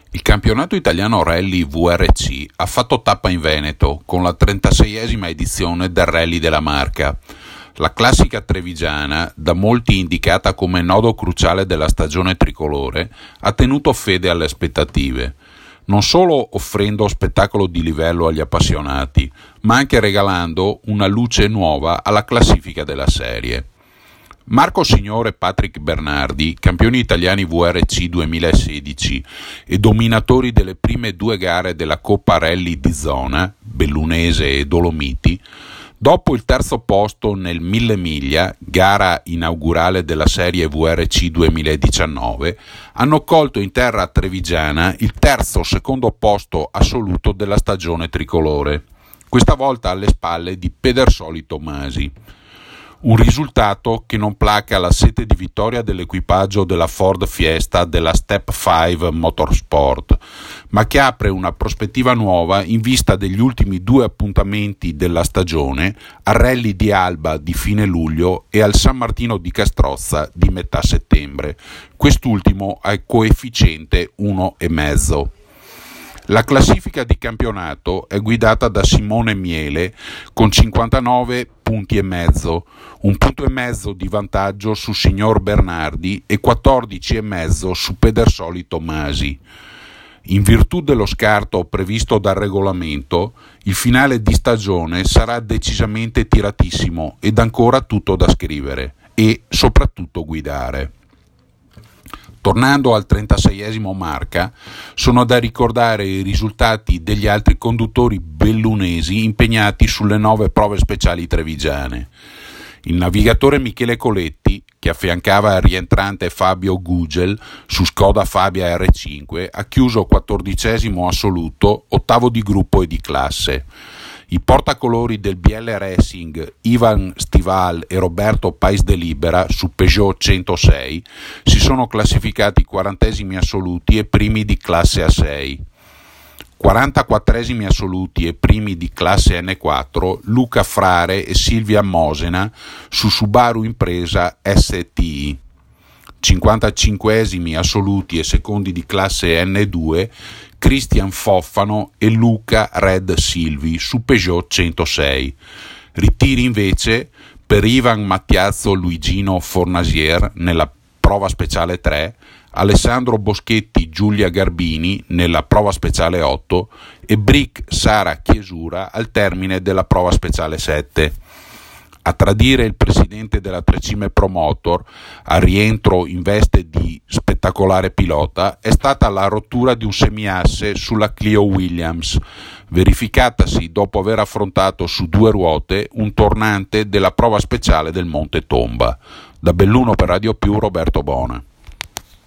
Il campionato italiano Rally VRC ha fatto tappa in Veneto con la 36esima edizione del Rally della Marca. La classica trevigiana, da molti indicata come nodo cruciale della stagione tricolore, ha tenuto fede alle aspettative, non solo offrendo spettacolo di livello agli appassionati, ma anche regalando una luce nuova alla classifica della serie. Marco Signore e Patrick Bernardi, campioni italiani VRC 2016 e dominatori delle prime due gare della Coppa Rally di zona, Bellunese e Dolomiti, dopo il terzo posto nel 1000 miglia, gara inaugurale della serie VRC 2019, hanno colto in terra trevigiana il terzo secondo posto assoluto della stagione tricolore, questa volta alle spalle di Pedersoli Tommasi. Un risultato che non placa la sete di vittoria dell'equipaggio della Ford Fiesta della Step 5 Motorsport, ma che apre una prospettiva nuova in vista degli ultimi due appuntamenti della stagione, al Rally di Alba di fine luglio e al San Martino di Castrozza di metà settembre, quest'ultimo a coefficiente 1,5. La classifica di campionato è guidata da Simone Miele con 59 punti e mezzo, un punto e mezzo di vantaggio su Signor Bernardi e 14 e mezzo su Pedersoli Tommasi. In virtù dello scarto previsto dal regolamento, il finale di stagione sarà decisamente tiratissimo ed ancora tutto da scrivere e soprattutto guidare. Tornando al 36esimo Marca, sono da ricordare i risultati degli altri conduttori bellunesi impegnati sulle 9 prove speciali trevigiane. Il navigatore Michele Coletti, che affiancava il rientrante Fabio Gugel su Skoda Fabia R5, ha chiuso 14esimo assoluto, ottavo di gruppo e di classe. I portacolori del BL Racing, Ivan Stival e Roberto Pais de Libera su Peugeot 106, si sono classificati 40esimi assoluti e primi di classe A6. 44esimi assoluti e primi di classe N4 Luca Frare e Silvia Mosena su Subaru Impresa STI. 55esimi assoluti e secondi di classe N2 Cristian Foffano e Luca Red Silvi su Peugeot 106. Ritiri invece per Ivan Mattiazzo Luigino Fornasier nella prova speciale 3, Alessandro Boschetti Giulia Garbini nella prova speciale 8 e Bric Sara Chiesura al termine della prova speciale 7. A tradire il presidente della Trecime Promotor, a rientro in veste di spettacolare pilota, è stata la rottura di un semiasse sulla Clio Williams, verificatasi dopo aver affrontato su due ruote un tornante della prova speciale del Monte Tomba. Da Belluno per Radio Più, Roberto Bona.